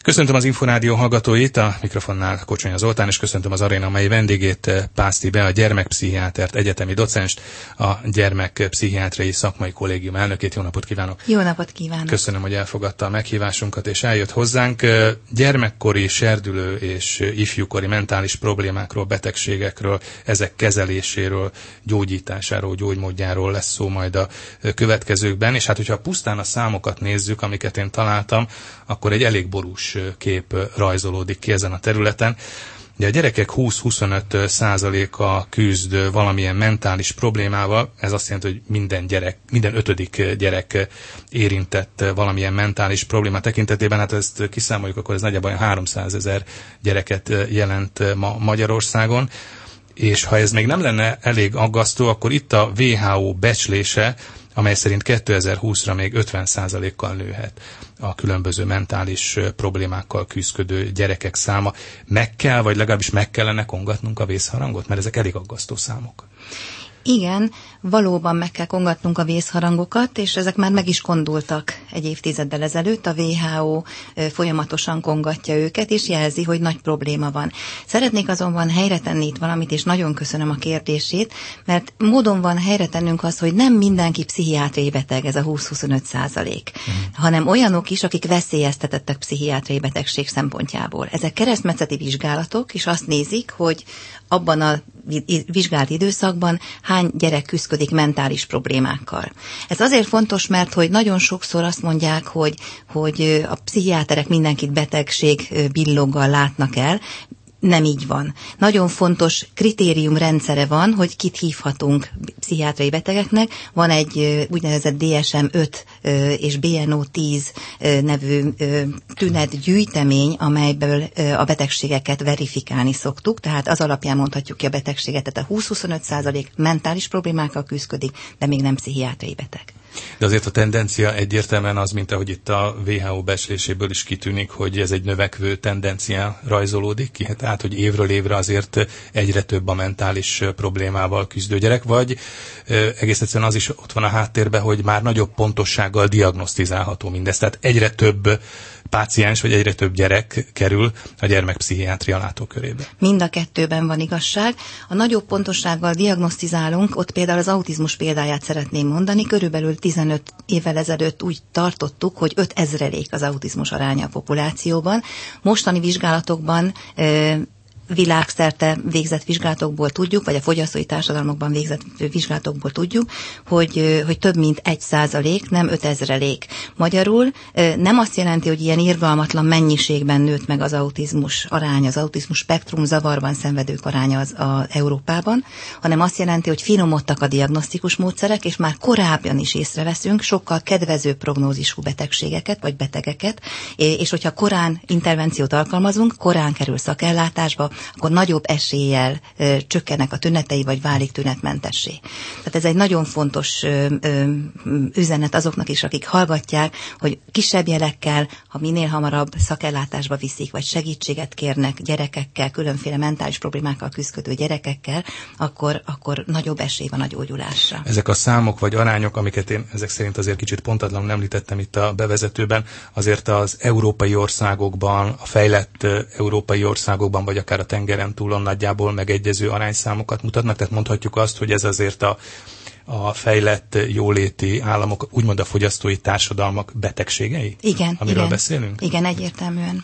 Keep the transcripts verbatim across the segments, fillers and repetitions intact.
Köszöntöm az Inforádió hallgatóit, a mikrofonnál Kocsonya Zoltán, és köszöntöm az aréna mai vendégét, Pászti Bea, a gyermekpszichiátert, egyetemi docenst, a Gyermekpszichiátriai Szakmai Kollégium elnökét. Jó napot kívánok! Jó napot kívánok! Köszönöm, hogy elfogadta a meghívásunkat, és eljött hozzánk. Gyermekkori, serdülő és ifjúkori mentális problémákról, betegségekről, ezek kezeléséről, gyógyításáról, gyógymódjáról lesz szó majd a következőkben, és hát, hogyha pusztán a számokat nézzük, amiket én találtam, akkor egy elég borús kép rajzolódik ki ezen a területen. De a gyerekek húsz-huszonöt százaléka küzd valamilyen mentális problémával, ez azt jelenti, hogy minden gyerek, minden ötödik gyerek érintett valamilyen mentális probléma tekintetében, hát ezt kiszámoljuk, akkor ez nagyjából háromszázezer gyereket jelent ma Magyarországon. És ha ez még nem lenne elég aggasztó, akkor itt a dupla vé há ó becslése, amely szerint kétezer-húszra még ötven százalékkal nőhet a különböző mentális problémákkal küzdködő gyerekek száma. Meg kell, vagy legalábbis meg kellene kongatnunk a vészharangot? Mert ezek elég aggasztó számok. Igen, valóban meg kell kongatnunk a vészharangokat, és ezek már meg is kondultak egy évtizeddel ezelőtt. A dupla vé há ó folyamatosan kongatja őket, és jelzi, hogy nagy probléma van. Szeretnék azonban helyre tenni itt valamit, és nagyon köszönöm a kérdését, mert módon van helyre tennünk azt, hogy nem mindenki pszichiátriai beteg, ez a húsz-huszonöt százalék, mm. hanem olyanok is, akik veszélyeztetettek pszichiátriai betegség szempontjából. Ezek keresztmetszeti vizsgálatok, és azt nézik, hogy abban a vizsgált időszakban hány gyerek küszködik mentális problémákkal. Ez azért fontos, mert hogy nagyon sokszor azt mondják, hogy, hogy a pszichiáterek mindenkit betegség billoggal látnak el. Nem így van. Nagyon fontos kritériumrendszere van, hogy kit hívhatunk pszichiátriai betegeknek. Van egy úgynevezett dé es em öt és bé en o tíz nevű tünetgyűjtemény, amelyből a betegségeket verifikálni szoktuk, tehát az alapján mondhatjuk ki a betegséget, tehát a húsz-huszonöt százalék mentális problémákkal küszködik, de még nem pszichiátriai beteg. De azért a tendencia egyértelműen az, mint ahogy itt a dupla vé há ó becsléséből is kitűnik, hogy ez egy növekvő tendencia rajzolódik ki, tehát hogy évről évre azért egyre több a mentális problémával küzdő gyerek, vagy egész egyszerűen az is ott van a háttérben, hogy már nagyobb pontossággal diagnosztizálható mindez, tehát egyre több páciens, vagy egyre több gyerek kerül a gyermekpszichiátria látókörébe. Mind a kettőben van igazság. A nagyobb pontossággal diagnosztizálunk, ott például az autizmus példáját szeretném mondani, körülbelül tizenöt évvel ezelőtt úgy tartottuk, hogy ötezrelék az autizmus aránya a populációban. Mostani vizsgálatokban világszerte végzett vizsgálatokból tudjuk, vagy a fogyasztói társadalmakban végzett vizsgálatokból tudjuk, hogy, hogy több mint egy százalék, nem ötezrelék. Magyarul nem azt jelenti, hogy ilyen irgalmatlan mennyiségben nőtt meg az autizmus aránya, az autizmus spektrum zavarban szenvedők aránya az, az Európában, hanem azt jelenti, hogy finomodtak a diagnosztikus módszerek, és már korábban is észreveszünk sokkal kedvező prognózisú betegségeket, vagy betegeket, és hogyha korán intervenciót alkalmazunk, korán kerül szakellátásba, akkor nagyobb eséllyel ö, csökkennek a tünetei, vagy válik tünetmentessé. Tehát ez egy nagyon fontos ö, ö, üzenet azoknak is, akik hallgatják, hogy kisebb jelekkel, ha minél hamarabb szakellátásba viszik, vagy segítséget kérnek gyerekekkel, különféle mentális problémákkal küzdő gyerekekkel, akkor, akkor nagyobb esély van a gyógyulásra. Ezek a számok vagy arányok, amiket én ezek szerint azért kicsit pontatlanul említettem itt a bevezetőben, azért az európai országokban, a fejlett európai országokban, vagy akár a tengeren túlon nagyjából megegyező arányszámokat mutatnak, tehát mondhatjuk azt, hogy ez azért a, a fejlett jóléti államok, úgymond a fogyasztói társadalmak betegségei? Igen, amiről igen. beszélünk? Igen, egyértelműen.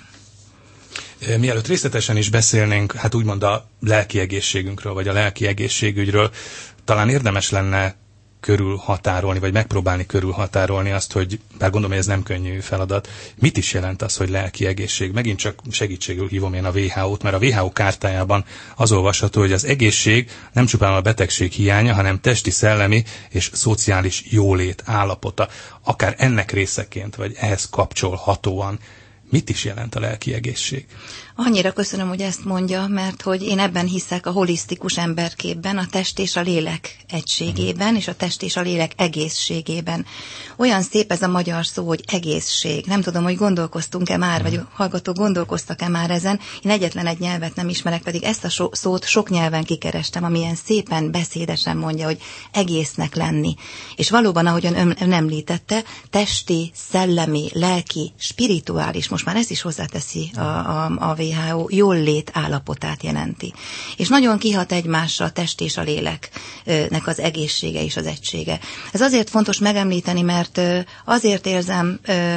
Mielőtt részletesen is beszélnénk, hát úgymond a lelki egészségünkről, vagy a lelki egészségügyről, talán érdemes lenne körülhatárolni, vagy megpróbálni körülhatárolni azt, hogy, bár gondolom, hogy ez nem könnyű feladat, mit is jelent az, hogy lelki egészség? Megint csak segítségül hívom én a dupla vé há ót, mert a dupla vé há ó kártájában az olvasható, hogy az egészség nem csupán a betegség hiánya, hanem testi, szellemi és szociális jólét állapota. Akár ennek részeként, vagy ehhez kapcsolhatóan mit is jelent a lelki egészség? Annyira köszönöm, hogy ezt mondja, mert hogy én ebben hiszek a holisztikus emberképben, a test és a lélek egységében, és a test és a lélek egészségében. Olyan szép ez a magyar szó, hogy egészség. Nem tudom, hogy gondolkoztunk-e már, vagy hallgatók gondolkoztak-e már ezen. Én egyetlen egy nyelvet nem ismerek, pedig ezt a so- szót sok nyelven kikerestem, amilyen szépen, beszédesen mondja, hogy egésznek lenni. És valóban, ahogyan ön, ön említette, testi, szellemi, lelki, spirituális, most most már ezt is hozzáteszi a, a, a dupla vé há ó, jól lét állapotát jelenti. És nagyon kihat egymásra a test és a léleknek az egészsége és az egysége. Ez azért fontos megemlíteni, mert azért érzem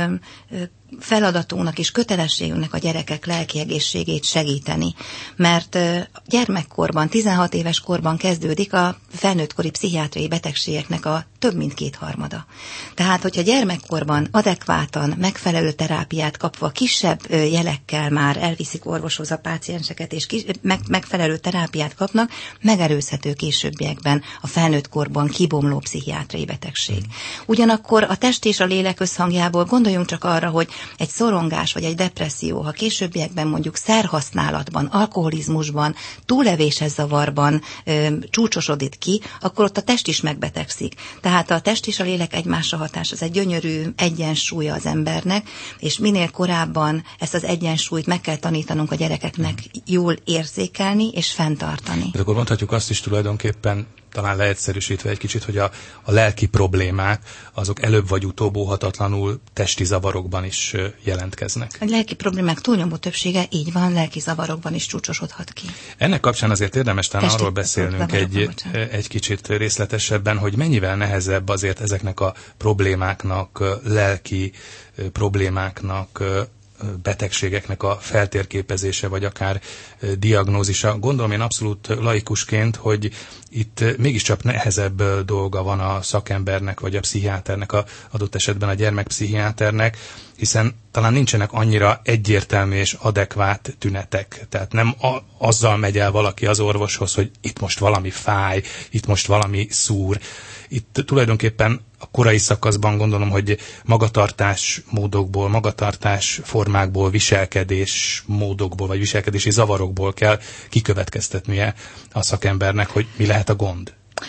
feladatunknak és kötelességünknek a gyerekek lelki egészségét segíteni, mert gyermekkorban, tizenhat éves korban kezdődik a felnőttkori pszichiátriai betegségeknek a több mint kétharmada. Tehát, hogyha gyermekkorban adekvátan, megfelelő terápiát kapva, kisebb jelekkel már elviszik orvoshoz a pácienseket, és kis, meg, megfelelő terápiát kapnak, megelőzhető későbbiekben a felnőttkorban kibomló pszichiátriai betegség. Ugyanakkor a test és a lélek összhangjából gondoljunk csak arra, hogy egy szorongás vagy egy depresszió, ha későbbiekben mondjuk szerhasználatban, alkoholizmusban, túlevéses zavarban ö, csúcsosodik ki, akkor ott a test is megbetegszik. Tehát a test és a lélek egymásra hatás, az egy gyönyörű egyensúlya az embernek, és minél korábban ezt az egyensúlyt meg kell tanítanunk a gyerekeknek jól érzékelni és fenntartani. De akkor mondhatjuk azt is tulajdonképpen, talán leegyszerűsítve egy kicsit, hogy a, a lelki problémák, azok előbb vagy utóbb óhatatlanul testi zavarokban is jelentkeznek. A lelki problémák túlnyomó többsége így van, lelki zavarokban is csúcsosodhat ki. Ennek kapcsán azért érdemes talán arról beszélnünk egy, egy kicsit részletesebben, hogy mennyivel nehezebb azért ezeknek a problémáknak, lelki problémáknak, betegségeknek a feltérképezése, vagy akár diagnózisa. Gondolom én abszolút laikusként, hogy itt mégiscsak nehezebb dolga van a szakembernek, vagy a pszichiáternek, a adott esetben a gyermekpszichiáternek, hiszen talán nincsenek annyira egyértelmű és adekvát tünetek. Tehát nem a, azzal megy el valaki az orvoshoz, hogy itt most valami fáj, itt most valami szúr. Itt tulajdonképpen a korai szakaszban gondolom, hogy magatartás módokból, magatartás formákból, viselkedés módokból, vagy viselkedési zavarokból kell kikövetkeztetnie a szakembernek, hogy mi lehet a gond.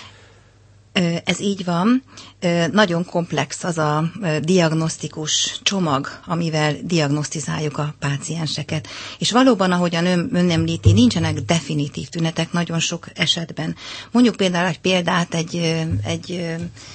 Ez így van. Nagyon komplex az a diagnosztikus csomag, amivel diagnosztizáljuk a pácienseket. És valóban, ahogyan ön, ön említi, nincsenek definitív tünetek nagyon sok esetben. Mondjuk például egy példát, egy, egy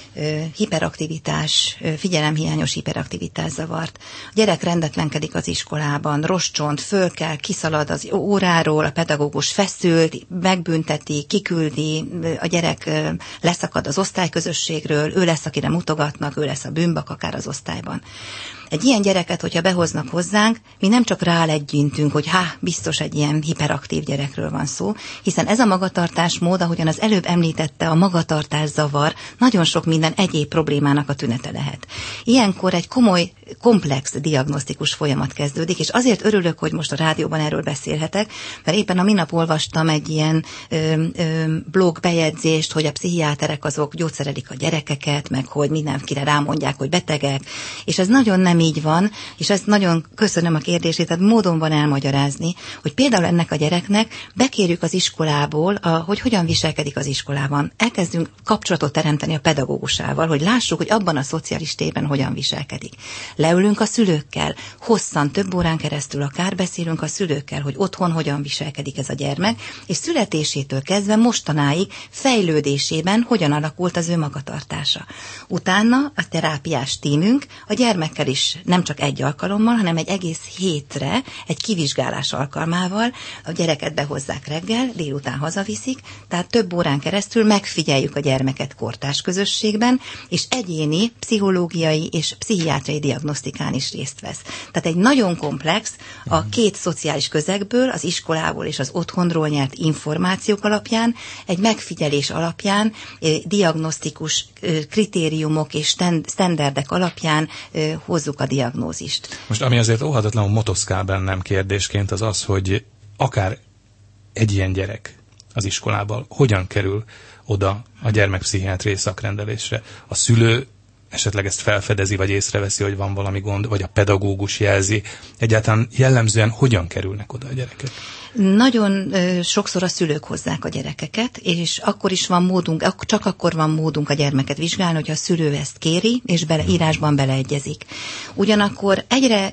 hiperaktivitás, figyelemhiányos hiperaktivitás zavart. A gyerek rendetlenkedik az iskolában, rossz csont, föl kell, kiszalad az óráról, a pedagógus feszült, megbünteti, kiküldi, a gyerek leszakad az osztályközösségről, ő lesz, akire mutogatnak, ő lesz a bűnbak akár az osztályban. Egy ilyen gyereket, hogyha behoznak hozzánk, mi nem csak rálegyintünk, hogy há, biztos egy ilyen hiperaktív gyerekről van szó, hiszen ez a magatartásmód, ahogyan az előbb említette, a magatartás zavar, nagyon sok minden egyéb problémának a tünete lehet. Ilyenkor egy komoly, komplex diagnosztikus folyamat kezdődik, és azért örülök, hogy most a rádióban erről beszélhetek, mert éppen a minap olvastam egy ilyen ö, ö, blog bejegyzést, hogy a pszichiáterek azok gyógyszerelik a gyerekeket, meg hogy mindenkire rámondják, hogy betegek, és ez nagyon nem így van, és ezt nagyon köszönöm a kérdését, tehát módon van elmagyarázni, hogy például ennek a gyereknek bekérjük az iskolából, a, hogy hogyan viselkedik az iskolában. Elkezdünk kapcsolatot teremteni a pedagógusával, hogy lássuk, hogy abban a szociális térben hogyan viselkedik. Leülünk a szülőkkel, hosszan, több órán keresztül akár beszélünk a szülőkkel, hogy otthon hogyan viselkedik ez a gyermek, és születésétől kezdve mostanáig fejlődésében hogyan alakult az ő magatartása. Utána a terápiás tímünk a gyermekkel is nem csak egy alkalommal, hanem egy egész hétre, egy kivizsgálás alkalmával a gyereket behozzák reggel, délután hazaviszik, tehát több órán keresztül megfigyeljük a gyermeket kortárs közösségben, és egyéni pszichológiai és pszichiátriai diagnosztikán is részt vesz. Tehát egy nagyon komplex, a két szociális közegből, az iskolából és az otthonról nyert információk alapján, egy megfigyelés alapján, diagnosztikus kritériumok és sztenderdek alapján hozzuk a diagnózist. Most ami azért óhatatlanul motoszkál bennem kérdésként, az az, hogy akár egy ilyen gyerek az iskolában hogyan kerül oda a gyermekpszichiátriai szakrendelésre. A szülő esetleg ezt felfedezi, vagy észreveszi, hogy van valami gond, vagy a pedagógus jelzi. Egyáltalán jellemzően hogyan kerülnek oda a gyerekek? Nagyon ö, sokszor a szülők hozzák a gyerekeket, és akkor is van módunk, csak akkor van módunk a gyermeket vizsgálni, hogyha a szülő ezt kéri, és bele, írásban beleegyezik. Ugyanakkor egyre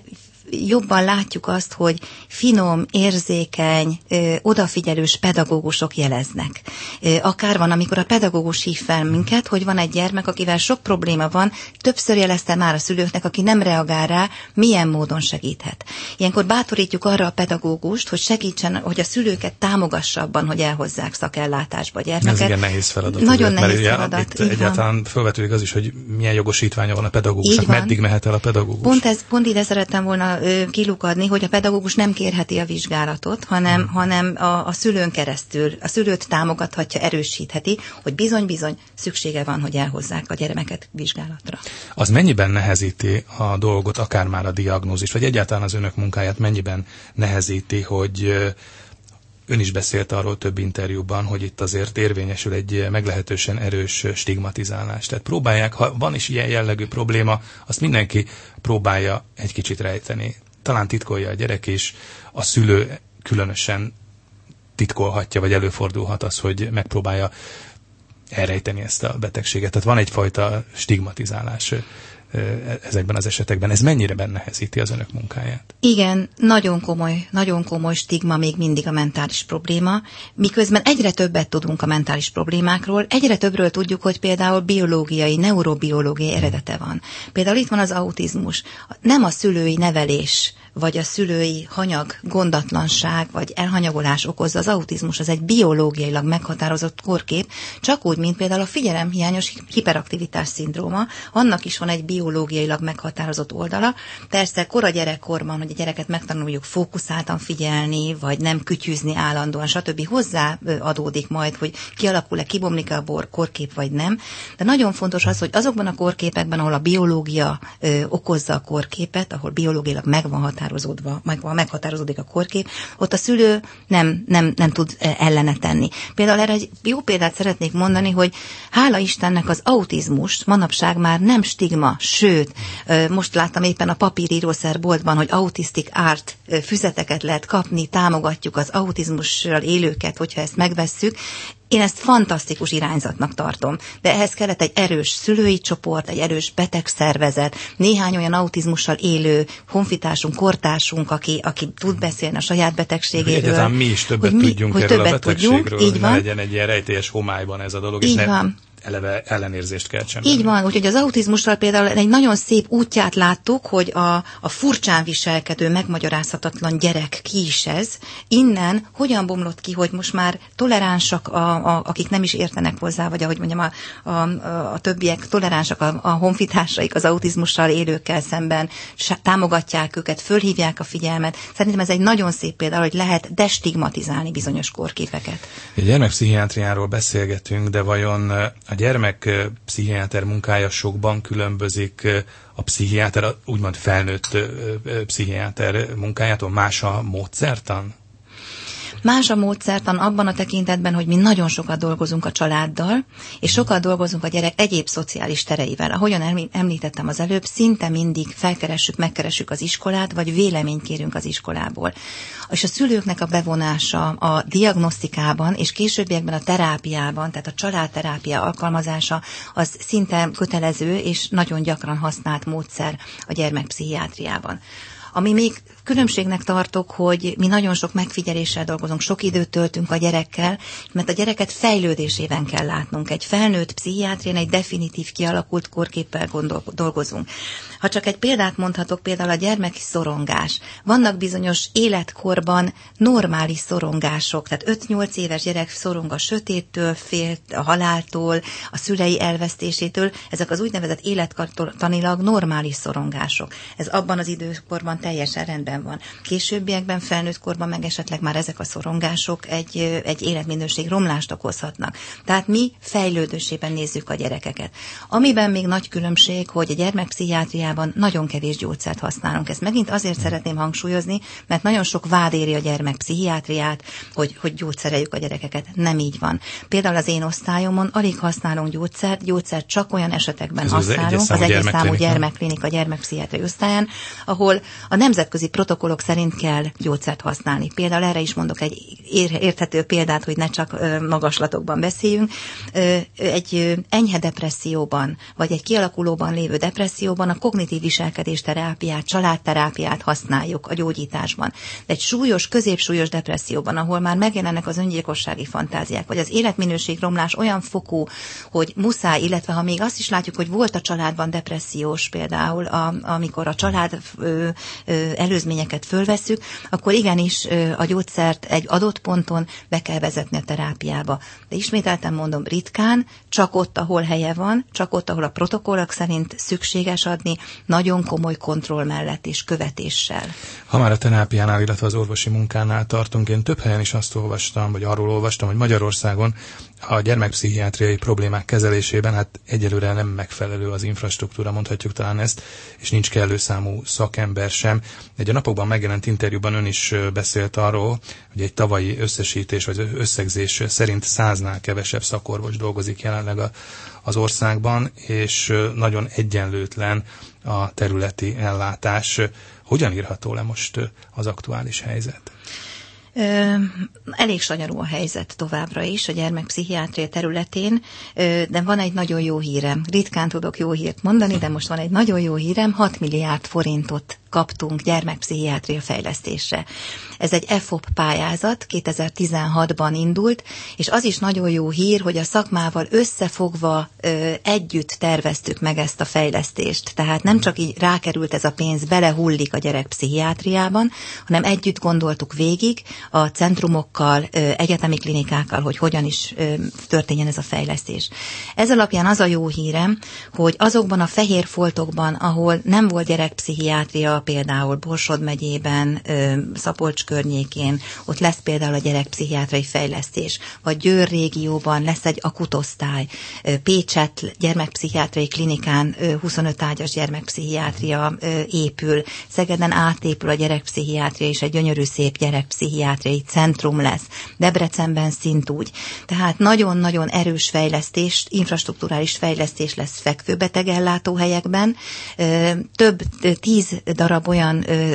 jobban látjuk azt, hogy finom, érzékeny, odafigyelős pedagógusok jeleznek. Akár van, amikor a pedagógus hív fel minket, hogy van egy gyermek, akivel sok probléma van, többször jelezte már a szülőknek, aki nem reagál rá, milyen módon segíthet. Ilyenkor bátorítjuk arra a pedagógust, hogy segítsen, hogy a szülőket támogassa abban, hogy elhozzák szakellátásba a gyermeket. Ez igen nehéz feladat. Nagyon azért, nehéz mert feladat. Itt egyáltalán felvetődik az is, hogy milyen jogosítványa van a pedagógusnak, meddig mehet el a pedagógus. Pont, ez, pont ide szerettem volna ö, kilukadni, hogy a pedagógus nem kérheti a vizsgálatot, hanem, hmm. hanem a, a szülőn keresztül, a szülőt támogathatja, erősítheti, hogy bizony-bizony szüksége van, hogy elhozzák a gyermeket vizsgálatra. Az mennyiben nehezíti a dolgot, akár már a diagnózist, vagy egyáltalán az önök munkáját mennyiben nehezíti, hogy ön is beszélt arról több interjúban, hogy itt azért érvényesül egy meglehetősen erős stigmatizálás. Tehát próbálják, ha van is ilyen jellegű probléma, azt mindenki próbálja egy kicsit rejteni. Talán titkolja a gyerek is, a szülő különösen titkolhatja, vagy előfordulhat az, hogy megpróbálja elrejteni ezt a betegséget. Tehát van egyfajta stigmatizálás ezekben az esetekben. Ez mennyire bennehezíti az önök munkáját? Igen, nagyon komoly, nagyon komoly stigma még mindig a mentális probléma, miközben egyre többet tudunk a mentális problémákról, egyre többről tudjuk, hogy például biológiai, neurobiológiai eredete van. Például itt van az autizmus. Nem a szülői nevelés, vagy a szülői hanyag, gondatlanság, vagy elhanyagolás okozza az autizmus, az egy biológiailag meghatározott korkép, csak úgy, mint például a figyelemhiányos hiperaktivitás szindróma, annak is van egy biológiailag meghatározott oldala. Persze kora gyerekkorban, hogy a gyereket megtanuljuk fókuszáltan figyelni, vagy nem kütyűzni állandóan, stb. Hozzá adódik majd, hogy kialakul-e, kibomlik-e a bor, korkép, vagy nem. De nagyon fontos az, hogy azokban a korképekben, ahol a biológia ö, okozza a korképet, ahol biológiailag megvan határozódva, megvan, meghatározódik a korkép, ott a szülő nem, nem, nem tud ellene tenni. Például erre egy jó példát szeretnék mondani, hogy hála Istennek az autizmus manapság már nem stigma, sőt, most láttam éppen a papírírószerboltban, hogy Autistic Art füzeteket lehet kapni, támogatjuk az autizmussal élőket, hogyha ezt megvesszük. Én ezt fantasztikus irányzatnak tartom, de ehhez kellett egy erős szülői csoport, egy erős betegszervezet, néhány olyan autizmussal élő honfitársunk, kortársunk, aki, aki tud beszélni a saját betegségéről. Egyáltalán mi is többet mi, tudjunk erről többet a betegségről, tudjunk, így hogy van. ne legyen egy ilyen rejtélyes homályban ez a dolog, így és ne van. eleve ellenérzést keltsen. Így van, úgyhogy az autizmussal például egy nagyon szép útját láttuk, hogy a, a furcsán viselkedő, megmagyarázhatatlan gyerek ki is ez. Innen hogyan bomlott ki, hogy most már toleránsak, a, a, akik nem is értenek hozzá, vagy ahogy mondjam, a, a, a, a többiek toleránsak a, a honfitársaik az autizmussal élőkkel szemben, támogatják őket, fölhívják a figyelmet. Szerintem ez egy nagyon szép példa, hogy lehet destigmatizálni bizonyos korképeket. A gyermekpszichiátriáról beszélgetünk, de vajon a gyermekpszichiáter munkája sokban különbözik a pszichiáter, úgymond felnőtt pszichiáter munkájától? Más a módszertan? Más a módszertan abban a tekintetben, hogy mi nagyon sokat dolgozunk a családdal, és sokat dolgozunk a gyerek egyéb szociális tereivel. Ahogyan említettem az előbb, szinte mindig felkeressük, megkeressük az iskolát, vagy véleményt kérünk az iskolából. És a szülőknek a bevonása a diagnosztikában, és későbbiekben a terápiában, tehát a családterápia alkalmazása, az szinte kötelező, és nagyon gyakran használt módszer a gyermekpszichiátriában. Ami még különbségnek tartok, hogy mi nagyon sok megfigyeléssel dolgozunk, sok időt töltünk a gyerekkel, mert a gyereket fejlődésében kell látnunk. Egy felnőtt pszichiátrián egy definitív kialakult korképpel gondol, dolgozunk. Ha csak egy példát mondhatok, például a gyermeki szorongás. Vannak bizonyos életkorban normális szorongások, tehát öt-nyolc éves gyerek szorong a sötéttől, fél a haláltól, a szülei elvesztésétől. Ezek az úgynevezett élettanilag normális szorongások. Ez abban az időkorban teljesen rendben van. Későbbiekben, felnőtt korban meg esetleg már ezek a szorongások egy, egy életminőség romlást okozhatnak. Tehát mi fejlődésében nézzük a gyerekeket. Amiben még nagy különbség, hogy a gyermekpszichiátriában nagyon kevés gyógyszert használunk. Ezt megint azért szeretném hangsúlyozni, mert nagyon sok vád éri a gyermekpszichiátriát, hogy, hogy gyógyszereljük a gyerekeket. Nem így van. Például az én osztályomon alig használunk gyógyszert, gyógyszert csak olyan esetekben Ez használunk, az, az egyes számú gyermekklinika gyermekpszichiátriai osztályán, ahol A nemzetközi protokollok szerint kell gyógyszert használni. Például erre is mondok egy érthető példát, hogy ne csak magaslatokban beszéljünk. Egy enyhe depresszióban, vagy egy kialakulóban lévő depresszióban a kognitív viselkedés terápiát, családterápiát használjuk a gyógyításban. De egy súlyos, középsúlyos depresszióban, ahol már megjelennek az öngyilkossági fantáziák, vagy az életminőségromlás olyan fokú, hogy muszáj, illetve ha még azt is látjuk, hogy volt a családban depressziós például, a, amikor a család ö, ö, előzményeket fölvesszük, akkor igenis ö, a gyógyszert egy adott ponton be kell vezetni a terápiába. De ismételten mondom, ritkán, csak ott, ahol helye van, csak ott, ahol a protokollok szerint szükséges adni, nagyon komoly kontroll mellett és követéssel. Ha már a terápiánál, illetve az orvosi munkánál tartunk, én több helyen is azt olvastam, vagy arról olvastam, hogy Magyarországon a gyermekpszichiátriai problémák kezelésében hát egyelőre nem megfelelő az infrastruktúra, mondhatjuk talán ezt, és nincs kellő számú szakember sem. Egy a napokban megjelent interjúban ön is beszélt arról, hogy egy tavalyi összesítés vagy összegzés szerint száznál kevesebb szakorvos dolgozik jelenleg a, az országban, és nagyon egyenlőtlen a területi ellátás. Hogyan írható le most az aktuális helyzet? Elég sanyarú a helyzet továbbra is a gyermekpszichiátria területén, de van egy nagyon jó hírem. Ritkán tudok jó hírt mondani, de most van egy nagyon jó hírem, hat milliárd forintot kaptunk gyermekpszichiátria fejlesztésre. Ez egy e fop pályázat, kétezer-tizenhatban indult, és az is nagyon jó hír, hogy a szakmával összefogva ö, együtt terveztük meg ezt a fejlesztést. Tehát nem csak így rákerült ez a pénz, belehullik a gyerekpszichiátriában, hanem együtt gondoltuk végig a centrumokkal, ö, egyetemi klinikákkal, hogy hogyan is ö, történjen ez a fejlesztés. Ez alapján az a jó hírem, hogy azokban a fehér foltokban, ahol nem volt gyerekpszichiátria, például Borsod megyében, Szabolcs környékén, ott lesz például a gyerekpszichiátriai fejlesztés, vagy Győr régióban lesz egy akutosztály, Pécset gyermekpszichiátriai klinikán huszonöt ágyas gyermekpszichiátria épül, Szegeden átépül a gyerekpszichiátria, és egy gyönyörű szép gyerekpszichiátriai centrum lesz, Debrecenben szintúgy. Tehát nagyon-nagyon erős fejlesztés, infrastrukturális fejlesztés lesz fekvőbetegellátóhelyekben, több tíz darab olyan ö,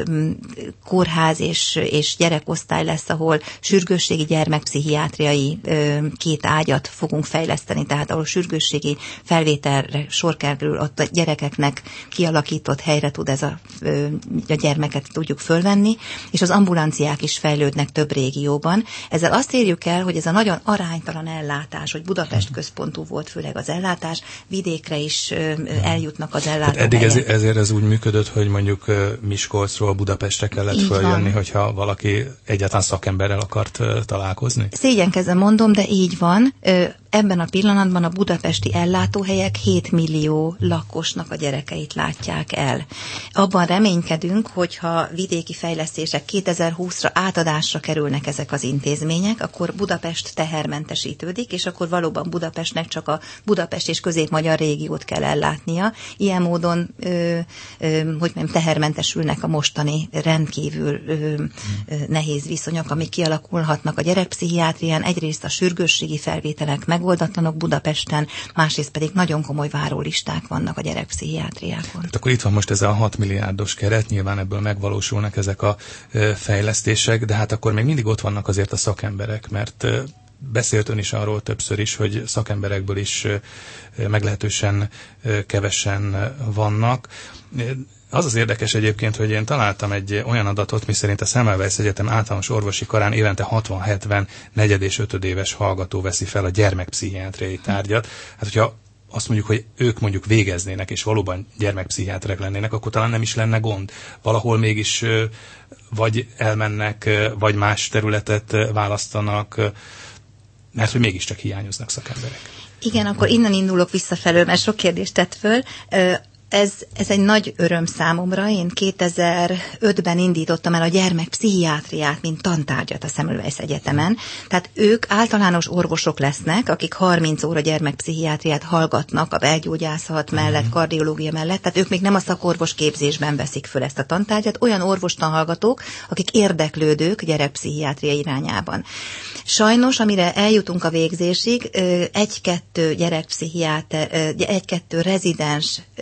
kórház és, és gyerekosztály lesz, ahol sürgősségi gyermekpszichiátriai ö, két ágyat fogunk fejleszteni, tehát ahol sürgősségi felvételre sor kerül, ott a gyerekeknek kialakított helyre tud ez a, ö, a gyermeket tudjuk fölvenni, és az ambulanciák is fejlődnek több régióban. Ezzel azt érjük el, hogy ez a nagyon aránytalan ellátás, hogy Budapest központú volt főleg az ellátás, vidékre is ö, eljutnak az ellátóhelyek. Eddig ez, ezért ez úgy működött, hogy mondjuk Miskolcról Budapestre kellett így följönni, van, hogyha valaki egyáltalán szakemberrel akart találkozni? Szégyenkezve mondom, de így van. Ebben a pillanatban a budapesti ellátóhelyek hét millió lakosnak a gyerekeit látják el. Abban reménykedünk, hogyha vidéki fejlesztések kétezer-húszra átadásra kerülnek ezek az intézmények, akkor Budapest tehermentesítődik, és akkor valóban Budapestnek csak a Budapest és Közép-Magyar régiót kell ellátnia. Ilyen módon, ö, ö, hogy mondjam, tehermentesülnek a mostani rendkívül ö, ö, nehéz viszonyok, amik kialakulhatnak a gyerekpszichiátrián. Egyrészt a sürgősségi felvételek meg oldatlanok Budapesten, másrészt pedig nagyon komoly várólisták vannak a gyerekpszichiátriákon. Hát akkor itt van most ez a hat milliárdos keret, nyilván ebből megvalósulnak ezek a fejlesztések, de hát akkor még mindig ott vannak azért a szakemberek, mert beszélt ön is arról többször is, hogy szakemberekből is meglehetősen kevesen vannak. Az az érdekes egyébként, hogy én találtam egy olyan adatot, miszerint a Semmelweis Egyetem általános orvosi karán évente hatvan-hetven negyed és ötödéves hallgató veszi fel a gyermekpszichiátriai tárgyat. Hát, hogyha azt mondjuk, hogy ők mondjuk végeznének, és valóban gyermekpszichiáterek lennének, akkor talán nem is lenne gond. Valahol mégis vagy elmennek, vagy más területet választanak, mert hogy mégiscsak hiányoznak szakemberek. Igen, akkor innen indulok visszafelől, mert sok kérdést tett föl. Ez, ez egy nagy öröm számomra. Én kétezer-ötben indítottam el a gyermekpszichiátriát, mint tantárgyat a Semmelweis Egyetemen. Tehát ők általános orvosok lesznek, akik harminc óra gyermekpszichiátriát hallgatnak a belgyógyászat mellett, kardiológia mellett. Tehát ők még nem a szakorvos képzésben veszik föl ezt a tantárgyat. Olyan orvostanhallgatók, akik érdeklődők gyerekpszichiátria irányában. Sajnos, amire eljutunk a végzésig, egy-kettő gyerekpszichiáter, egy-kettő rezidens szeretne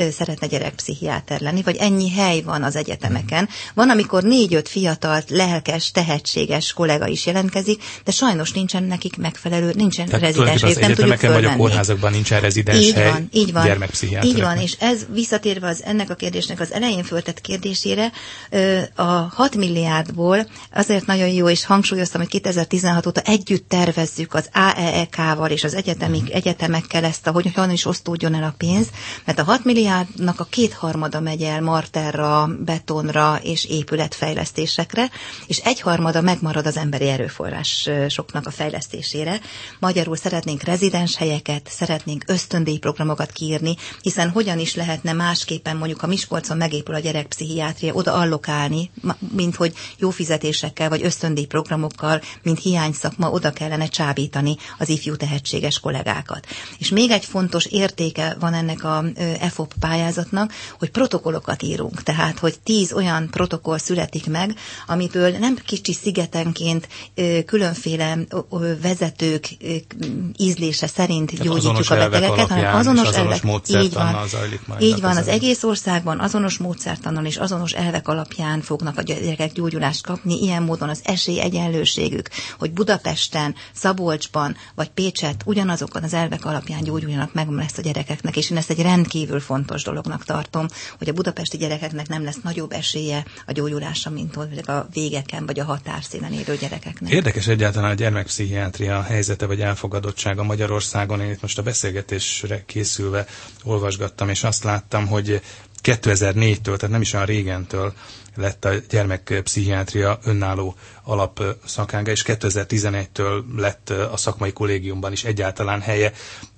szeretne gyerekpszichiáter lenni, vagy ennyi hely van az egyetemeken. Van, amikor négy-öt fiatal, lelkes, tehetséges kollega is jelentkezik, de sajnos nincsen nekik megfelelő, nincsen tehát rezidens hely, nem tudjuk egyetemeken vagy a fölvenni. kórházakban nincsen rezidens így hely van, így van, gyermekpszichiátereknek. így van, és ez visszatérve az ennek a kérdésnek az elején föltett kérdésére, a hat milliárdból azért nagyon jó, és hangsúlyoztam, hogy kétezer-tizenhat óta együtt tervezzük az á e e ká-val és az egyetemi, egyetemekkel ezt, hogy hogyan is osztódjon el a pénz, mert a hat milliárdnak a kétharmada megy el marterra, betonra és épületfejlesztésekre, és egyharmada megmarad az emberi erőforrásoknak a fejlesztésére. Magyarul szeretnénk rezidens helyeket, szeretnénk ösztöndíjprogramokat kiírni, hiszen hogyan is lehetne másképpen mondjuk, ha Miskolcon megépül a gyerekpszichiátria, oda allokálni, mint hogy jó fizetésekkel vagy ösztöndíjprogramokkal, mint hiányszakma, oda kellene csábítani az ifjú tehetséges kollégákat. És még egy fontos értéke van ennek a e f o p pályázatnak, hogy protokollokat írunk. Tehát, hogy tíz olyan protokoll születik meg, amitől nem kicsi szigetenként különféle vezetők ízlése szerint tehát gyógyítjuk a betegeket, hanem azonos, azonos elvek. Így van, így van az egész országban azonos módszertannal és azonos elvek alapján fognak a gyerekek gyógyulást kapni, ilyen módon az esélyegyenlőségük, hogy Budapesten, Szabolcsban vagy Pécsett ugyanazokon az elvek alapján gyógyuljanak meg lesz a gyerekeknek, és én ezt egy rendkívül fontos dolognak tartom, hogy a budapesti gyerekeknek nem lesz nagyobb esélye a gyógyulásra, mint a végeken vagy a határszínen élő gyerekeknek. Érdekes egyáltalán a gyermekpszichiátria helyzete vagy elfogadottsága Magyarországon. Én itt most a beszélgetésre készülve olvasgattam, és azt láttam, hogy kétezer-négytől, tehát nem is olyan régentől lett a gyermekpszichiátria önálló alapszakága, és kétezer-tizenegytől lett a szakmai kollégiumban is egyáltalán helye.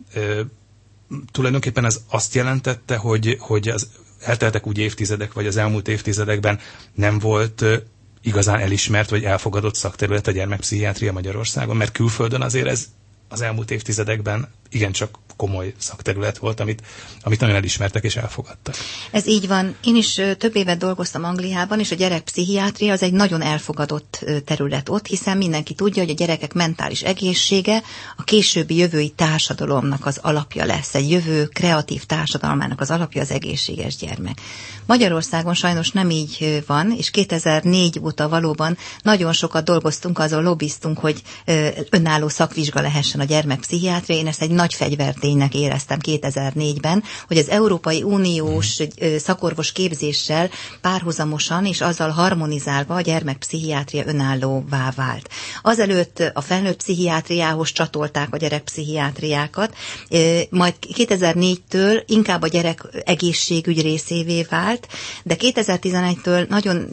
Tulajdonképpen ez azt jelentette, hogy, hogy az elteltek úgy évtizedek, vagy az elmúlt évtizedekben nem volt igazán elismert, vagy elfogadott szakterület a gyermekpszichiátria Magyarországon, mert külföldön azért ez az elmúlt évtizedekben igencsak komoly szakterület volt, amit, amit nagyon elismertek és elfogadtak. Ez így van. Én is több évet dolgoztam Angliában, és a gyerekpszichiátria az egy nagyon elfogadott terület ott, hiszen mindenki tudja, hogy a gyerekek mentális egészsége a későbbi jövői társadalomnak az alapja lesz. Egy jövő kreatív társadalmának az alapja az egészséges gyermek. Magyarországon sajnos nem így van, és kétezer-négy óta valóban nagyon sokat dolgoztunk, azon lobbiztunk, hogy önálló szakvizsga lehessen a gyermekpszichiátria. Én ezt egy nagy fegyverténynek éreztem kétezer-négyben, hogy az Európai Uniós szakorvos képzéssel párhuzamosan és azzal harmonizálva a gyermekpszichiátria önállóvá vált. Azelőtt a felnőtt pszichiátriához csatolták a gyerekpszichiátriákat, majd kétezer-négytől inkább a gyerek egészségügy részévé vált, de kétezer-tizenegytől nagyon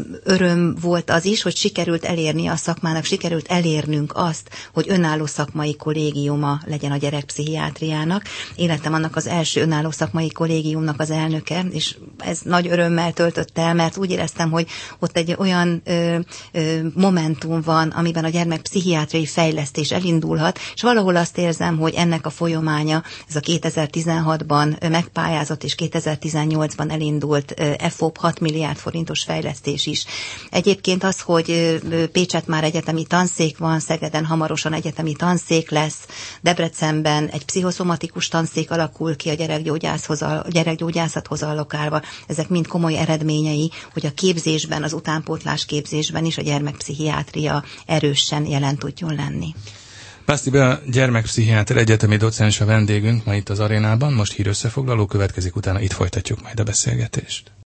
öröm volt az is, hogy sikerült elérni a szakmának, sikerült elérnünk azt, hogy önálló szakmai kollégiuma legyen a gyerekpszichiátriának. Én lettem annak az első önálló szakmai kollégiumnak az elnöke, és ez nagy örömmel töltött el, mert úgy éreztem, hogy ott egy olyan ö, ö, momentum van, amiben a gyermekpszichiátriai fejlesztés elindulhat, és valahol azt érzem, hogy ennek a folyamánya, ez a kétezer-tizenhatban megpályázott, és kétezer-tizennyolcban elindult e f o p hat milliárd forintos fejlesztés is. Egyébként az, hogy Pécsett már egyetemi tanszék van, Szegeden hamarosan egyetemi tanszék lesz, Debrecenben egy pszichoszomatikus tanszék alakul ki a gyerekgyógyászhoz, a gyerekgyógyászathoz allokálva. Ezek mind komoly eredményei, hogy a képzésben, az utánpótlás képzésben is a gyermekpszichiátria erősen jelen tudjon lenni. Pászti Béla gyermekpszichiáter egyetemi docens a vendégünk ma itt az arénában, most hírösszefoglaló következik, utána itt folytatjuk majd a beszélgetést.